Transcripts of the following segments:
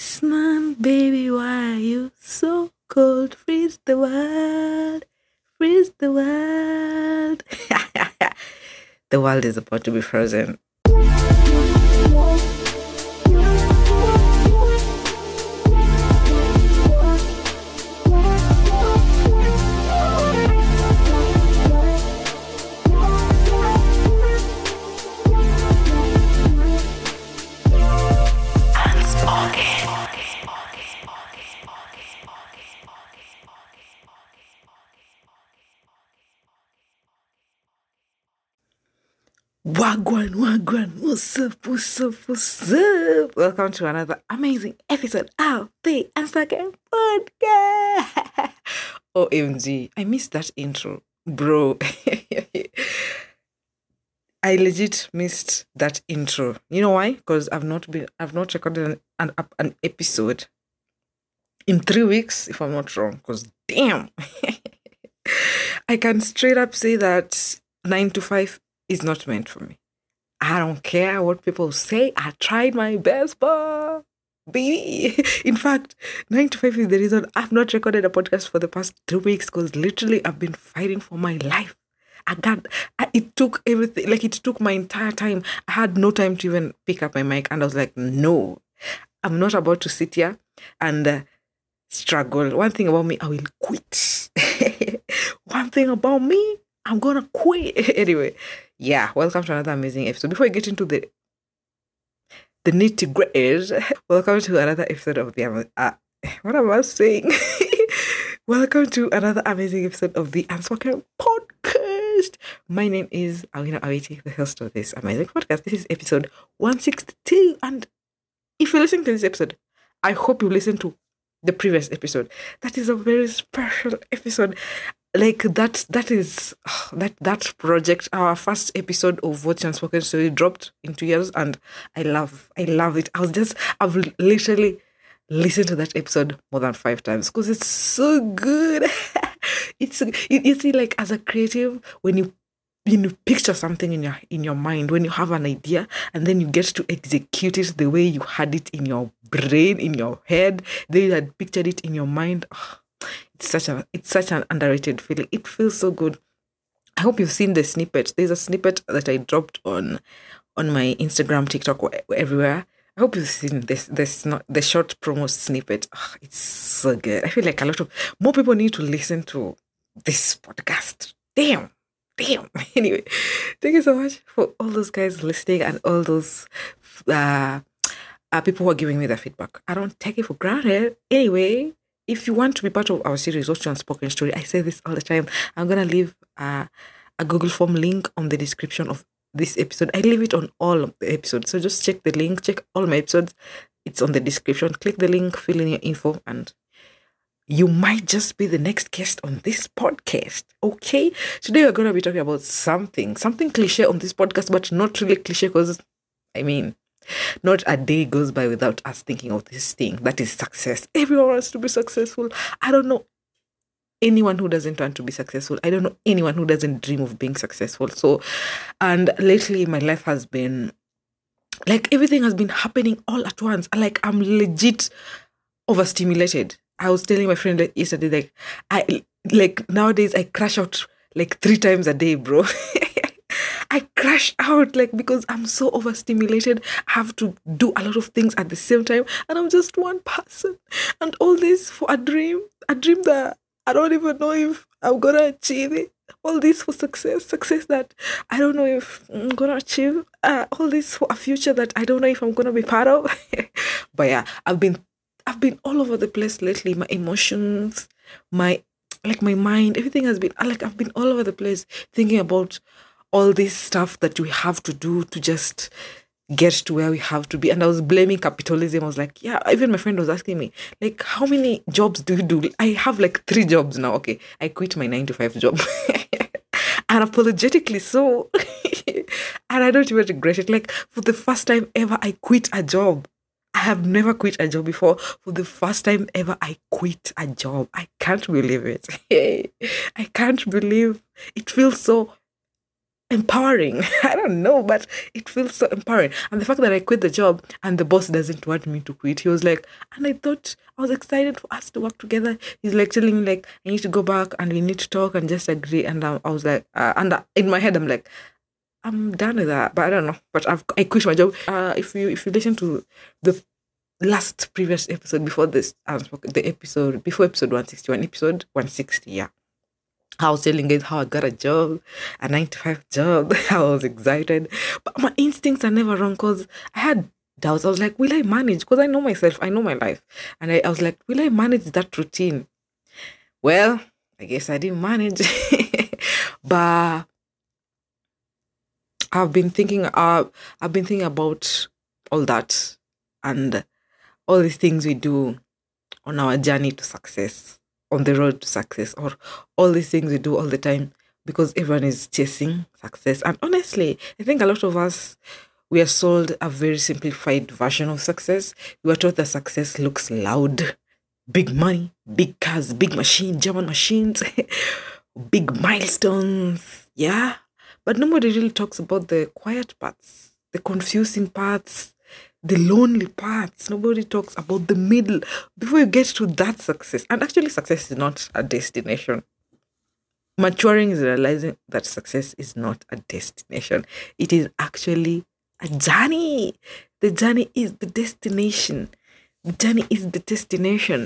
Iceman, baby, why are you so cold? Freeze the world, freeze the world. The world is about to be frozen. Wagwan, what's up? Welcome to another amazing episode of the Instagram podcast. OMG, I missed that intro, bro. I legit missed that intro. You know why? Because I've not recorded an episode in 3 weeks, if I'm not wrong. Because damn, I can straight up say that 9 to 5 is not meant for me. I don't care what people say. I tried my best, but baby. In fact, 9 to 5 is the reason I've not recorded a podcast for the past 2 weeks, because literally I've been fighting for my life. It took everything, like it took my entire time. I had no time to even pick up my mic, and I was like, no, I'm not about to sit here and struggle. One thing about me, I will quit. One thing about me, I'm gonna quit. Anyway, yeah, welcome to another amazing episode. Before I get into the nitty gritty, welcome to another episode of the what am I saying? Welcome to another amazing episode of the Unspoken Podcast. My name is Awina Awiti, the host of this amazing podcast. This is episode 162, and if you're listening to this episode, I hope you listen to the previous episode. That is a very special episode. Like that project, our first episode of What's Unspoken Story dropped in 2 years, and I love it. I've literally listened to that episode more than 5 times because it's so good. You see, like, as a creative, when you picture something in your mind, when you have an idea and then you get to execute it the way you had it in your brain, in your head, then you had pictured it in your mind. It's such an underrated feeling. It feels so good. I hope you've seen the snippet. There's a snippet that I dropped on my Instagram, TikTok, everywhere. I hope you've seen this not the short promo snippet. It's so good. I feel like a lot of more people need to listen to this podcast. Damn. Anyway, thank you so much for all those guys listening and all those people who are giving me their feedback. I don't take it for granted. Anyway, if you want to be part of our series, What's Your Unspoken Story, I say this all the time. I'm going to leave a Google Form link on the description of this episode. I leave it on all of the episodes. So just check the link, check all my episodes. It's on the description. Click the link, fill in your info, and you might just be the next guest on this podcast. Okay? Today we're going to be talking about something cliche on this podcast, but not really cliche because, not a day goes by without us thinking of this thing. That is success. Everyone wants to be successful. I don't know anyone who doesn't want to be successful. I don't know anyone who doesn't dream of being successful. So, and lately my life has been, like, everything has been happening all at once. Like, I'm legit overstimulated. I was telling my friend yesterday, nowadays I crash out like 3 times a day, bro. I crash out, like, because I'm so overstimulated. I have to do a lot of things at the same time, and I'm just one person. And all this for a dream that I don't even know if I'm gonna achieve it. All this for success that I don't know if I'm gonna achieve. All this for a future that I don't know if I'm gonna be part of. But yeah, I've been all over the place lately. My emotions, my mind, everything has been like, I've been all over the place thinking about all this stuff that we have to do to just get to where we have to be. And I was blaming capitalism. I was like, yeah, even my friend was asking me, like, how many jobs do you do? I have like 3 jobs now. Okay, I quit my 9 to 5 job. Unapologetically so. And I don't even regret it. Like, for the first time ever, I quit a job. I have never quit a job before. For the first time ever, I quit a job. I can't believe it. I can't believe it. Feels so empowering. I don't know, but it feels so empowering. And the fact that I quit the job and the boss doesn't want me to quit, he was like, and I thought I was excited for us to work together. He's like telling me like, I need to go back and we need to talk and just agree. And I was like, in my head, I'm like, I'm done with that, but I don't know. But I quit my job. If you listen to the last previous episode before this, the episode before episode 161, episode 160, yeah. I was telling guys how I got a job, a 9 to 5 job. I was excited. But my instincts are never wrong because I had doubts. I was like, will I manage? Because I know myself, I know my life. And I was like, will I manage that routine? Well, I guess I didn't manage. But I've been thinking about all that and all these things we do on our journey to success, on the road to success, or all these things we do all the time because everyone is chasing success. And honestly, I think a lot of us, we are sold a very simplified version of success. We are taught that success looks loud, big money, big cars, big machine, German machines, big milestones. Yeah. But nobody really talks about the quiet parts, the confusing parts, the lonely parts. Nobody talks about the middle before you get to that success. And actually, success is not a destination. Maturing is realizing that success is not a destination. It is actually a journey. The journey is the destination. The journey is the destination.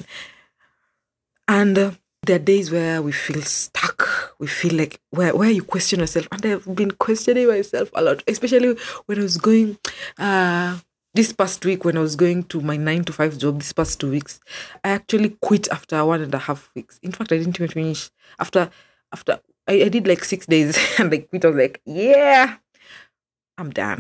And there are days where we feel stuck. We feel like where you question yourself. And I've been questioning myself a lot, especially when I was going this past week, when I was going to my 9 to 5 job, this past 2 weeks. I actually quit after 1.5 weeks. In fact, I didn't even finish. After I did like 6 days and I quit. I was like, yeah, I'm done.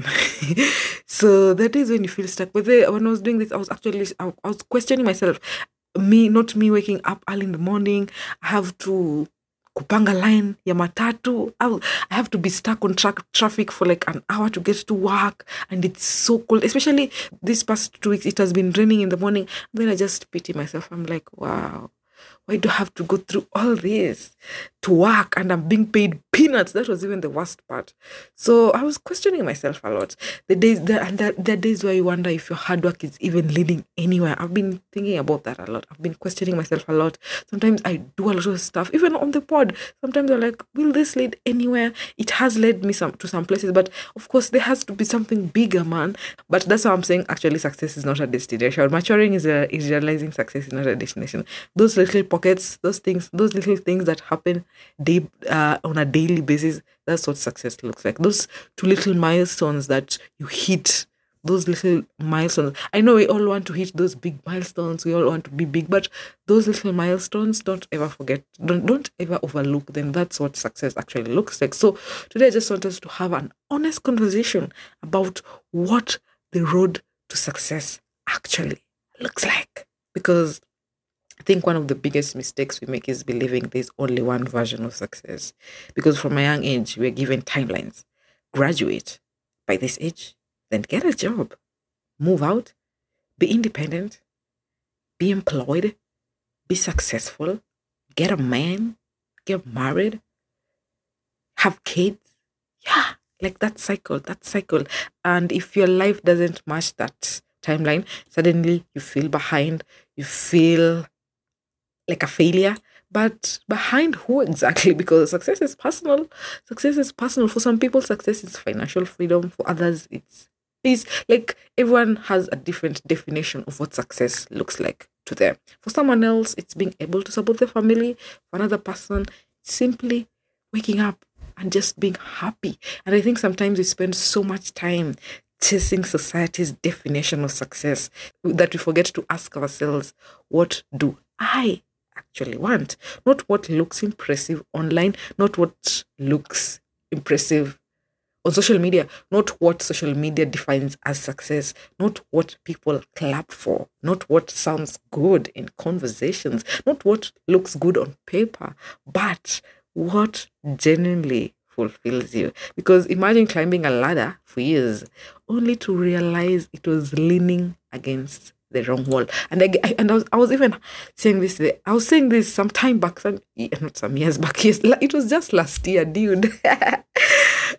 So that is when you feel stuck. But then, when I was doing this, I was questioning myself. Not me waking up early in the morning. I have to kupanga line ya matatu. I have to be stuck on traffic for like an hour to get to work. And it's so cold. Especially this past 2 weeks, it has been raining in the morning. Then I just pity myself. I'm like, wow, why do I have to go through all this to work and I'm being paid peanuts? That was even the worst part. So I was questioning myself a lot. There are days where you wonder if your hard work is even leading anywhere. I've been thinking about that a lot. I've been questioning myself a lot. Sometimes I do a lot of stuff, even on the pod. Sometimes I'm like, will this lead anywhere? It has led me to some places, but of course there has to be something bigger, man. But that's why I'm saying actually success is not a destination. Maturing is realizing success is not a destination. Those little pockets, those little things that happen on a daily basis, that's what success looks like. Those 2 little milestones that you hit, those little milestones. I know we all want to hit those big milestones. We all want to be big, but those little milestones, don't ever forget. Don't ever overlook them. That's what success actually looks like. So today I just want us to have an honest conversation about what the road to success actually looks like. Because I think one of the biggest mistakes we make is believing there's only one version of success. Because from a young age, we're given timelines. Graduate by this age, then get a job, move out, be independent, be employed, be successful, get a man, get married, have kids. Yeah, like that cycle. And if your life doesn't match that timeline, suddenly you feel behind, you feel like a failure. But behind who exactly? Because success is personal. Success is personal. For some people, success is financial freedom. For others, it's like everyone has a different definition of what success looks like to them. For someone else, it's being able to support their family. For another person, it's simply waking up and just being happy. And I think sometimes we spend so much time chasing society's definition of success that we forget to ask ourselves, what do I actually want? Not what looks impressive online, not what looks impressive on social media, not what social media defines as success, not what people clap for, not what sounds good in conversations, not what looks good on paper, but what genuinely fulfills you. Because imagine climbing a ladder for years only to realize it was leaning against the wrong wall. And I was even saying this. I was saying this some time back, not some years back. Yes, it was just last year, dude.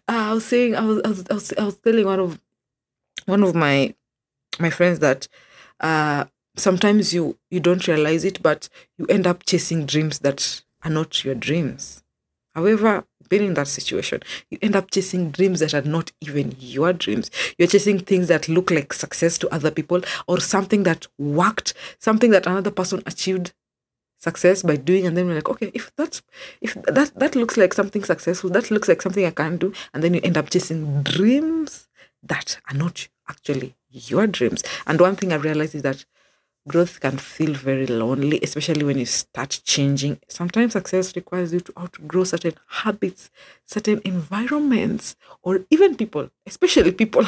I was saying, I was telling one of my friends that uh, sometimes you don't realize it, but you end up chasing dreams that are not your dreams. However, been in that situation, you end up chasing dreams that are not even your dreams. You're chasing things that look like success to other people, or something that worked, something that another person achieved success by doing, and then we're like, okay, if that looks like something successful, that looks like something I can do, and then you end up chasing dreams that are not actually your dreams. And one thing I've realized is that growth can feel very lonely, especially when you start changing. Sometimes success requires you to outgrow certain habits, certain environments, or even people, especially people.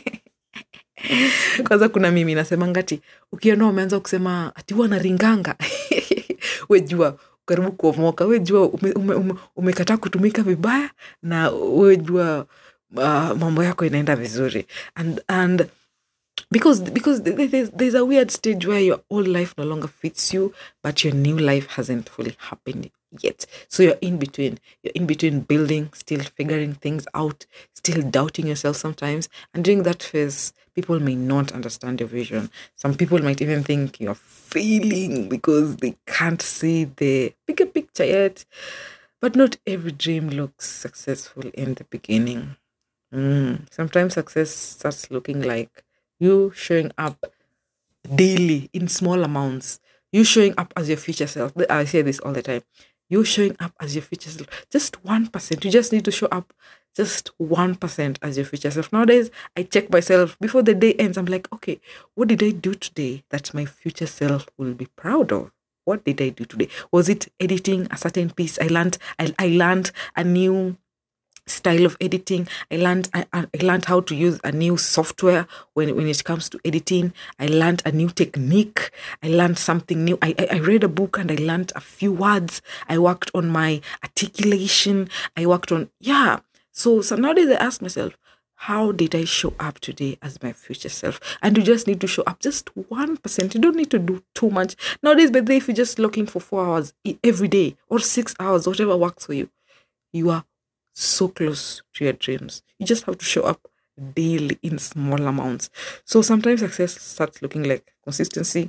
Kwanza kuna mimi nasemanga ati ukiona umeanza kusema ati huwa naringanga, we jua karibu kuomoka, we jua umekataa kutumika vibaya, na we jua mambo yako inaenda vizuri. And because there's a weird stage where your old life no longer fits you, but your new life hasn't fully happened yet. So you're in between. You're in between building, still figuring things out, still doubting yourself sometimes. And during that phase, people may not understand your vision. Some people might even think you're failing because they can't see the bigger picture yet. But not every dream looks successful in the beginning. Sometimes success starts looking like you showing up daily in small amounts. You showing up as your future self. I say this all the time. You showing up as your future self. Just 1%. You just need to show up just 1% as your future self. Nowadays, I check myself before the day ends. I'm like, okay, what did I do today that my future self will be proud of? What did I do today? Was it editing a certain piece? I learned a new style of editing. I learned how to use a new software when it comes to editing. I learned a new technique. I learned something new. I read a book and I learned a few words. I worked on my articulation. I worked on So nowadays I ask myself, how did I show up today as my future self? And you just need to show up just 1%. You don't need to do too much. Nowadays, but if you're just looking for 4 hours every day or 6 hours, whatever works for you, you are so close to your dreams. You just have to show up daily in small amounts. So sometimes success starts looking like consistency,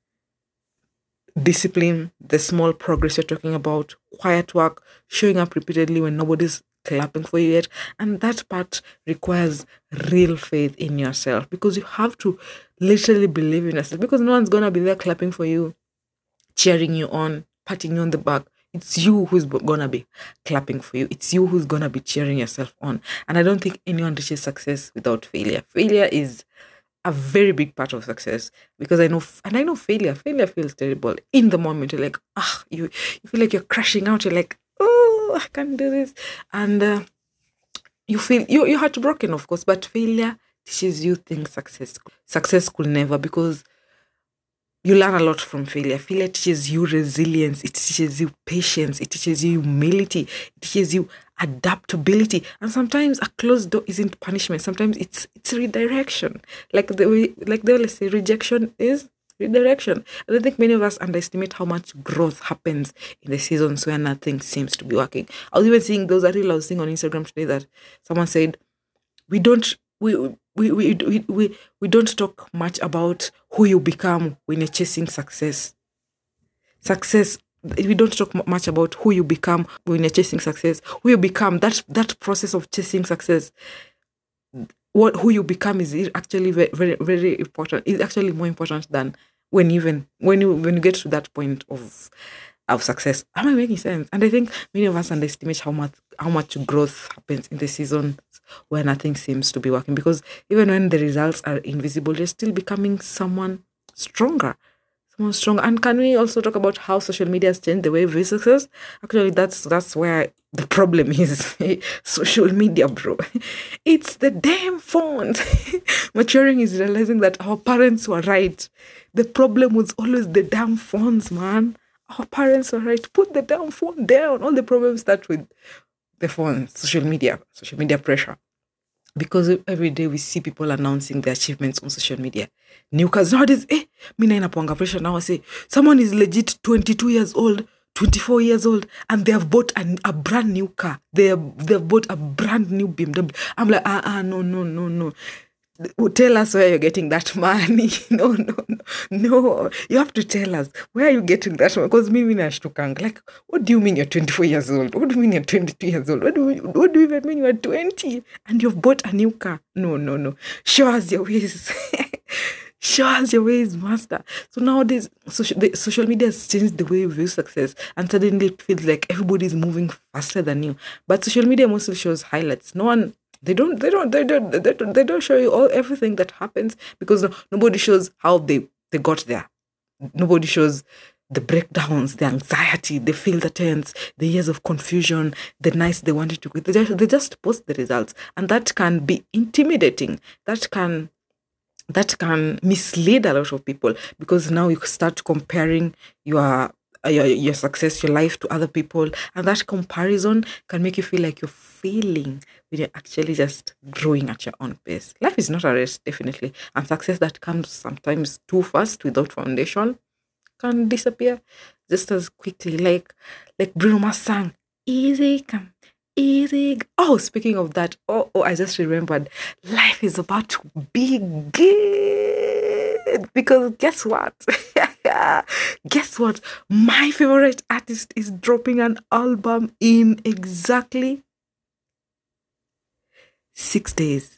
discipline, the small progress you're talking about, quiet work, showing up repeatedly when nobody's clapping for you yet. And that part requires real faith in yourself, because you have to literally believe in yourself, because no one's gonna be there clapping for you, cheering you on, patting you on the back. It's you who's gonna be clapping for you. It's you who's gonna be cheering yourself on. And I don't think anyone reaches success without failure. Failure is a very big part of success, because I know failure. Failure feels terrible in the moment. You're like, you feel like you're crashing out. You're like, oh, I can't do this, and you feel you're heartbroken, of course. But failure teaches you things success could never, because you learn a lot from failure. Failure teaches you resilience. It teaches you patience. It teaches you humility. It teaches you adaptability. And sometimes a closed door isn't punishment. Sometimes it's redirection. Like they always say, rejection is redirection. And I think many of us underestimate how much growth happens in the seasons where nothing seems to be working. I was even seeing those articles I was seeing on Instagram today that someone said, we don't talk much about who you become when you're chasing success. We don't talk much about who you become when you're chasing success. Who you become, that process of chasing success, who you become is actually very, very, very important. It's actually more important than when you get to that point of success. Am I making sense? And I think many of us underestimate how much growth happens in the seasons where nothing seems to be working. Because even when the results are invisible, you're still becoming someone stronger. And can we also talk about how social media has changed the way we view success? Actually, that's where the problem is. Social media, bro. It's the damn phones. Maturing is realizing that our parents were right. The problem was always the damn phones, man. Our parents were right. Put the damn phone down. All the problems start with the phone, social media pressure. Because every day we see people announcing their achievements on social media. New cars nowadays, mina inapoanga pressure now. I say, someone is legit 22 years old, 24 years old and they have bought a brand new car. They've bought a brand new BMW. I'm like, no, no, no, no. Tell us where you're getting that money. No, no, no, no. You have to tell us where are you getting that money. Because me, nashtukang. Like, what do you mean you're 24 years old? What do you mean you're 22 years old? What do you even mean you're 20 and you've bought a new car? No, no, no. Show us your ways. Show us your ways, master. So nowadays, social media has changed the way we view success, and suddenly it feels like everybody's moving faster than you. But social media mostly shows highlights. No one, they don't show you everything that happens, because nobody shows how they got there. Nobody shows the breakdowns, the anxiety, they feel the tense, the years of confusion, the nights they wanted to quit. They just post the results, and that can be intimidating. That can mislead a lot of people, because now you start comparing your success, your life to other people, and that comparison can make you feel like you're failing when you're actually just growing at your own pace. Life is not a race, definitely, and success that comes sometimes too fast without foundation can disappear just as quickly. Like Bruno Mars sang, "Easy come, easy." Oh, speaking of that, I just remembered. Life is about to be good, because guess what? Guess what? My favorite artist is dropping an album in exactly 6 days.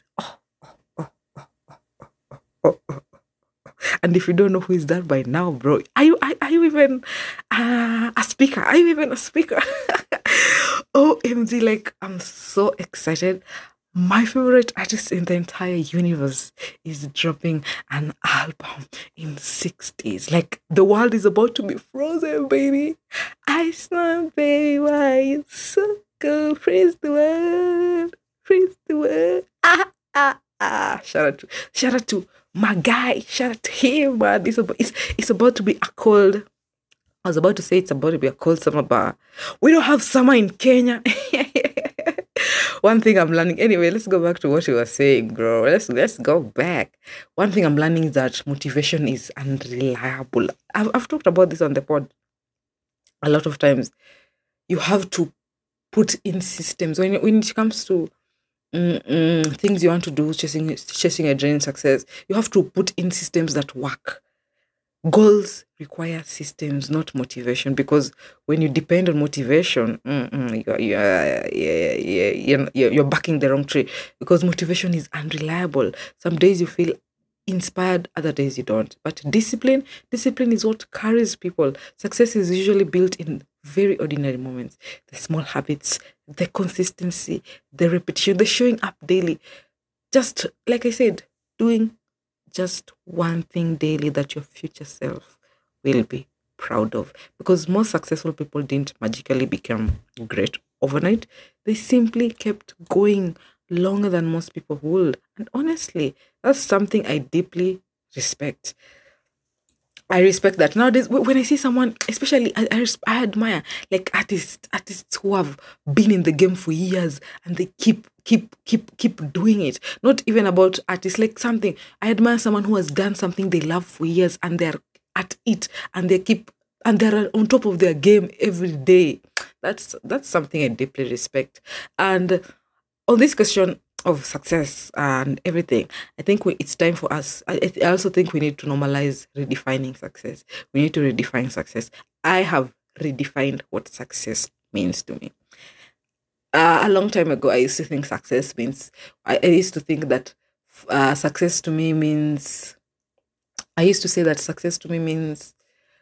And if you don't know who is that by now, bro, are you even a speaker? Are you even a speaker? OMG, like, I'm so excited. My favorite artist in the entire universe is dropping an album in 6 days. Like, the world is about to be frozen, baby. Iceland, baby, why you so cool? Praise the world. Praise the world. Shout out to my guy. Shout out to him, man. It's about to be a cold. I was about to say it's about to be a cold summer, but we don't have summer in Kenya. One thing I'm learning. Anyway, let's go back to what you were saying, bro. Let's go back. One thing I'm learning is that motivation is unreliable. I've talked about this on the pod a lot of times. You have to put in systems when it comes to things you want to do, chasing a dream success. You have to put in systems that work. Goals require systems, not motivation, because when you depend on motivation, you're backing the wrong tree, because motivation is unreliable. Some days you feel inspired, other days you don't. But discipline is what carries people. Success is usually built in very ordinary moments. The small habits, the consistency, the repetition, the showing up daily. Just like I said, doing just one thing daily that your future self will be proud of. Because most successful people didn't magically become great overnight. They simply kept going longer than most people would. And honestly, that's something I deeply respect. I respect that. Nowadays, when I see someone, especially I admire like artists who have been in the game for years and they keep doing it. Not even about artists, like something. I admire someone who has done something they love for years and they're at it and they're on top of their game every day. That's something I deeply respect. And on this question of success and everything, I think it's time for us. I also think we need to normalize redefining success. We need to redefine success. I have redefined what success means to me. A long time ago, I used to think success means, I used to think that success to me means, I used to say that success to me means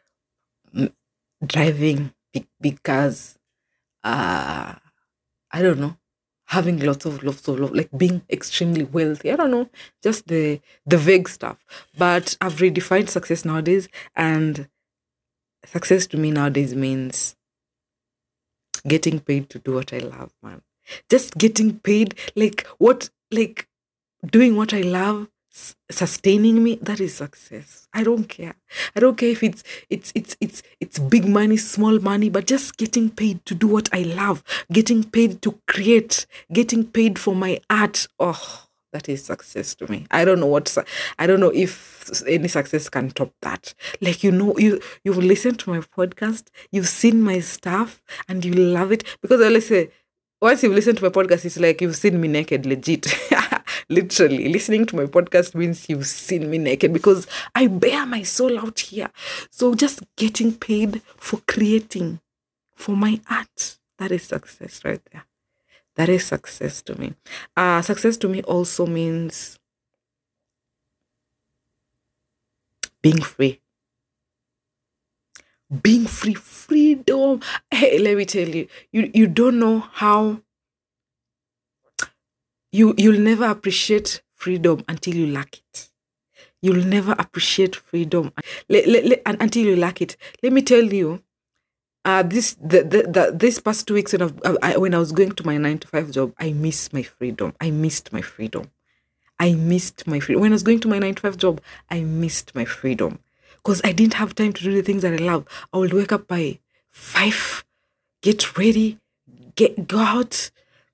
driving big cars, I don't know, having lots of love, like being extremely wealthy. I don't know, just the vague stuff. But I've redefined success nowadays, and success to me nowadays means getting paid to do what I love, man. Just getting paid, like doing what I love, sustaining me. That is success. I don't care. I don't care if it's big money, small money, but just getting paid to do what I love, getting paid to create, getting paid for my art. Oh, That is success to me. I don't know I don't know if any success can top that. Like, you've listened to my podcast, you've seen my stuff, and you love it. Because I always say, once you've listened to my podcast, it's like you've seen me naked, legit. Literally, listening to my podcast means you've seen me naked because I bear my soul out here. So just getting paid for creating, for my art, that is success right there. That is success to me. Success to me also means being free. Being free, freedom. Hey, let me tell you, you don't know how you'll never appreciate freedom until you lack it. You'll never appreciate freedom until you lack it. Let me tell you, this past 2 weeks when I was going to my 9 to 5 job, I missed my freedom. I missed my freedom. When I was going to my 9 to 5 job, I missed my freedom because I didn't have time to do the things that I love. I would wake up by 5, get ready, go out,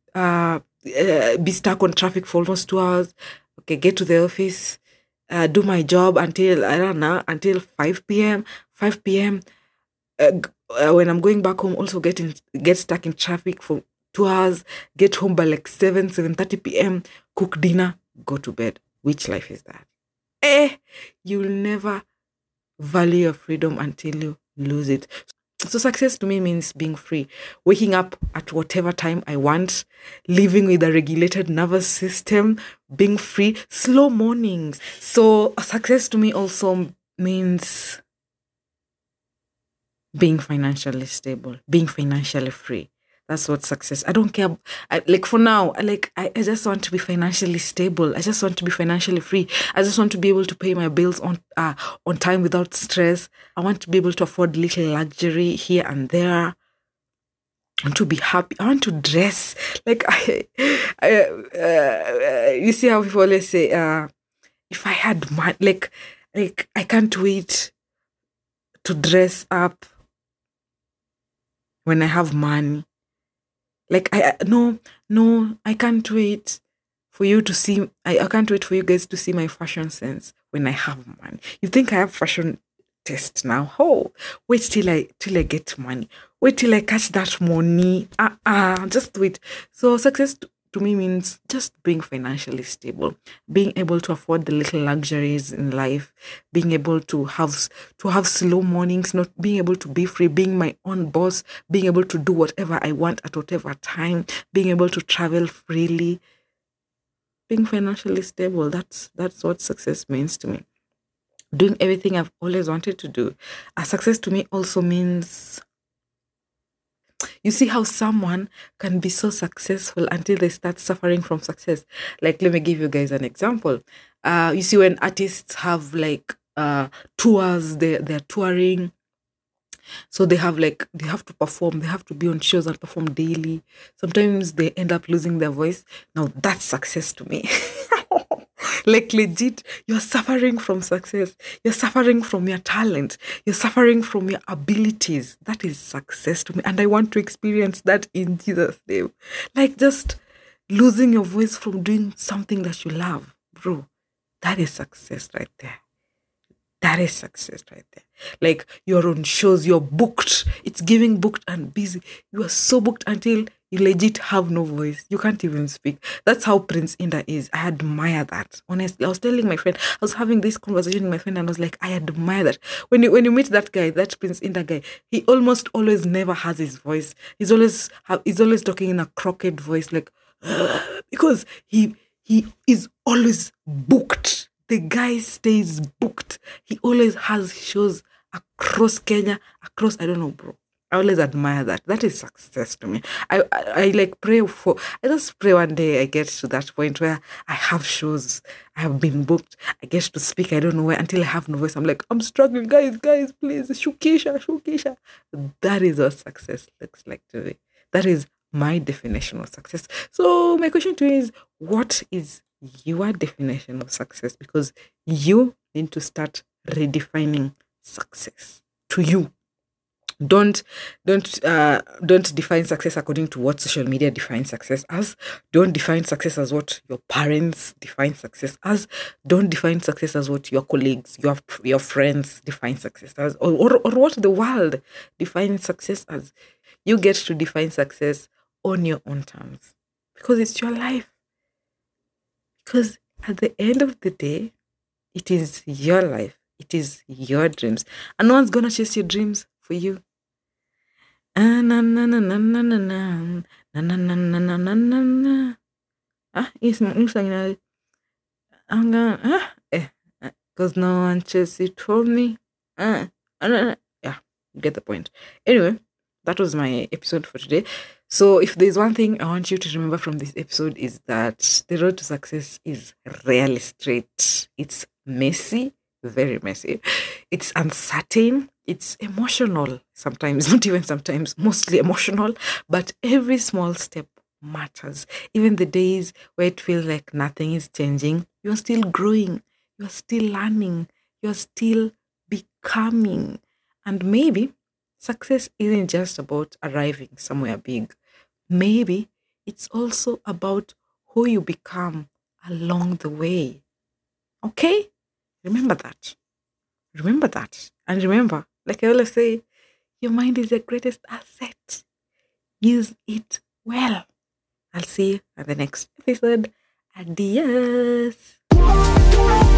be stuck on traffic for almost 2 hours. Okay, get to the office, do my job until 5 p.m. 5 p.m. When I'm going back home, also get stuck in traffic for 2 hours, get home by like 7:30 p.m., cook dinner, go to bed. Which life is that? You'll never value your freedom until you lose it. So success to me means being free, waking up at whatever time I want, living with a regulated nervous system, being free, slow mornings. So success to me also means being financially stable, being financially free. That's what success. I don't care. For now, I just want to be financially stable. I just want to be financially free. I just want to be able to pay my bills on time without stress. I want to be able to afford little luxury here and there. I want to be happy. I want to dress you see how people always say, if I had money, I can't wait to dress up when I have money. I can't wait for you to see. I can't wait for you guys to see my fashion sense when I have money. You think I have fashion taste now? Oh, wait till I get money. Wait till I catch that money. Just wait. So success to me means just being financially stable, being able to afford the little luxuries in life, being able to have slow mornings, not being able to be free, being my own boss, being able to do whatever I want at whatever time, being able to travel freely, being financially stable. That's what success means to me. Doing everything I've always wanted to do. Success to me also means, you see how someone can be so successful until they start suffering from success. Let me give you guys an example. You see when artists have tours, they're touring. So they have to perform, they have to be on shows and perform daily. Sometimes they end up losing their voice. Now that's success to me. Legit, you're suffering from success. You're suffering from your talent. You're suffering from your abilities. That is success to me. And I want to experience that in Jesus' name. Just losing your voice from doing something that you love. Bro, that is success right there. That is success right there. You're on shows, you're booked. It's giving booked and busy. You are so booked until you legit have no voice. You can't even speak. That's how Prince Indah is. I admire that. Honestly, I was telling my friend, I was having this conversation with my friend and I was like, I admire that. When you meet that guy, that Prince Indah guy, he almost always never has his voice. He's always talking in a crooked voice, because he is always booked. The guy stays booked. He always has shows across Kenya, I don't know, bro. I always admire that. That is success to me. I just pray one day I get to that point where I have shows. I have been booked. I get to speak. I don't know where until I have no voice. I'm like, I'm struggling. Guys, please. Shukisha. That is what success looks like to me. That is my definition of success. So my question to you is, what is your definition of success? Because you need to start redefining success to you. don't don't define success according to what social media defines success as. Don't define success as what your parents define success as. Don't define success as what your colleagues, your friends define success as, or what the world defines success as. You get to define success on your own terms, because it's your life. Because at the end of the day, it is your life, it is your dreams, and no one's gonna chase your dreams for you. Ah, na na na na na na na na na na na na na na na. Ah, yung song na I'm gonna because no one chases it for me. Yeah, you get the point. Anyway, that was my episode for today. So if there's one thing I want you to remember from this episode, is that the road to success is rarely straight. It's messy, very messy. It's uncertain. It's emotional sometimes, not even sometimes, mostly emotional. But every small step matters. Even the days where it feels like nothing is changing, you're still growing, you're still learning, you're still becoming. And maybe success isn't just about arriving somewhere big. Maybe it's also about who you become along the way. Okay? Remember that. Remember that. And remember, like I always say, your mind is your greatest asset. Use it well. I'll see you at the next episode. Adios.